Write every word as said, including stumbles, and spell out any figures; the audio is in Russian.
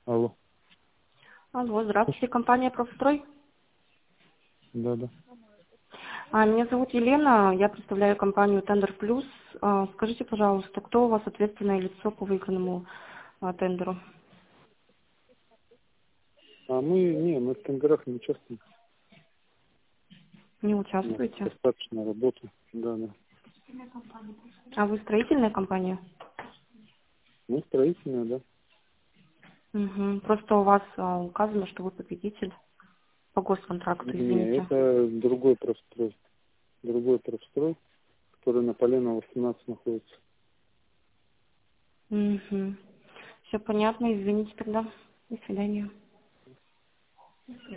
Алло. Алло, здравствуйте, компания «Профстрой». Да, да. А, Меня зовут Елена, я представляю компанию «Тендер Плюс». А, Скажите, пожалуйста, кто у вас ответственное лицо по выигранному а, тендеру? А мы, не, мы в тендерах не участвуем. Не У нас участвуете? достаточно работы. Да, да. А вы строительная компания? Мы строительные, да. Угу. Просто у вас а, указано, что вы победитель по госконтракту, Не, извините. это другой профстрой. Другой профстрой, который на Поленова восемнадцать находится. Угу. Все понятно, извините тогда. До свидания.